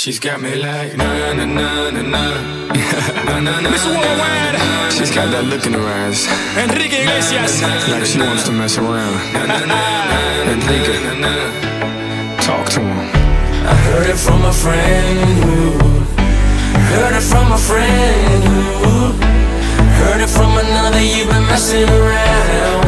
She's got me like na na na na na na na na. Mr. Worldwide. She's got that look in her eyes, Enrique Iglesias. like she wants to mess around. Enrique, talk to him. I heard it from a friend who heard it from a friend who heard it from another. You've been messing around.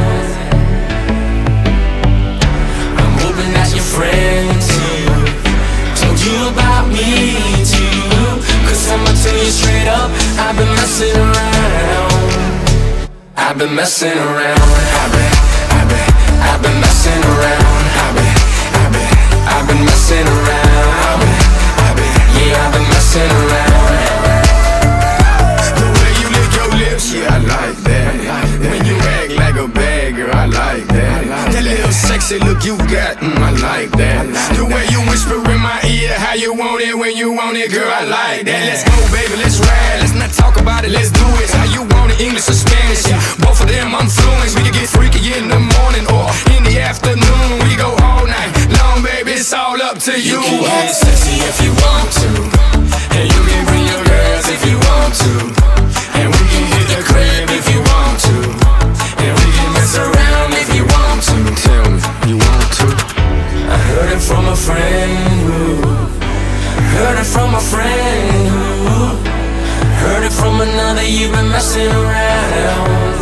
I'm hoping that your friend too told you about me too. Cause I'ma tell you straight up, I've been messing around. I've been messing around. I've been messing around. I've been messing around. Yeah, I've been messing around. The way you lick your lips, yeah, I like that. When you act like a bad girl, I like that. That little sexy look you got, I like that. The way you whisper in my ear, how you want it when you want it, girl, I like that. Let's go, baby, let's ride. Let's not talk about it, let's do it. How you want it, English or Spanish? Yeah, both of them I'm fluent. We can get freaky in the morning or in the afternoon. We go all night long, baby, it's all up to you. You can get sexy if you want to, and you can bring your girls if you want to, and we can hit the crib if you want to, and we can mess around if you want to. Tell me, you want to? I heard it from a friend who heard it from a friend who heard it from another. You've been messing around.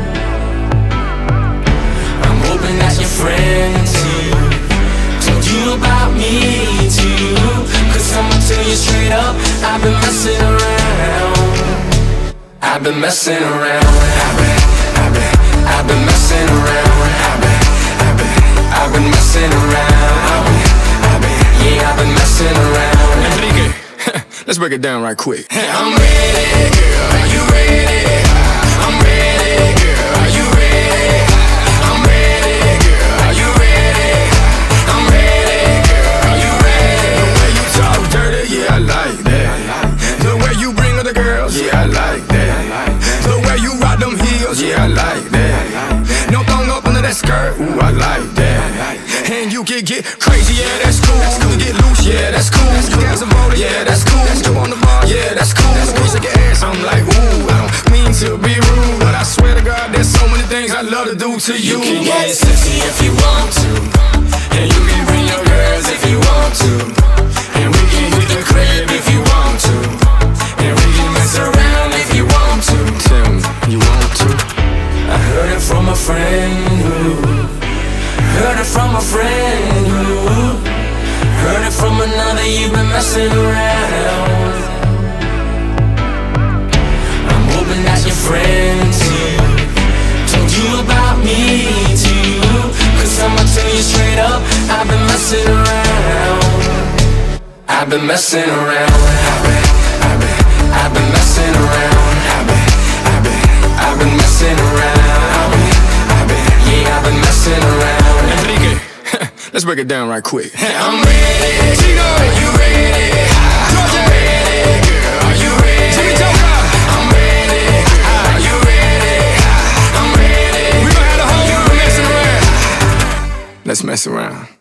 I'm hoping that your friend too told you about me too. Cause I'ma tell you straight up, I've been messing around. I've been messing around. I've been messing around. I've been messing around. Yeah, I've been messing around. Enrique, let's break it down right quick. I'm ready, girl, are you ready? I'm ready, girl, are you ready? I'm ready, girl, are you ready? I'm ready, girl, are you ready? The way you talk dirty, yeah, I like that. The way you bring other girls, yeah, I like that. The way you rock them heels, yeah, I like that. No thong up under that skirt, ooh, I like that. And you can get crazy, yeah, that's cool. You can get loose, yeah, that's cool. You can have some roller, yeah, that's cool. Jump on the bar, yeah, that's cool. Squeeze like your ass, I'm like, ooh, I don't mean to be rude, but I swear to God, there's so many things I love to do to you. You can get sexy if you want to, and you can bring your girls if you want to, and we can hit the crib if you want to, and we can mess around if you want to. Tell me, you want to? I heard it from a friend who heard it from a friend who heard it from another. You've been messing around. I'm hoping that your friend too told you about me too. Cause I'ma tell you straight up, I've been messing around. I've been messing around. I've been messing around. I've been messing around. Yeah, I've been messing around. Enrique, let's break it down right quick. I'm ready, Chico, are you ready? I'm ready, girl, are you ready? I'm ready, are you ready? I'm ready. We gon' have the whole world messing around. Let's mess around.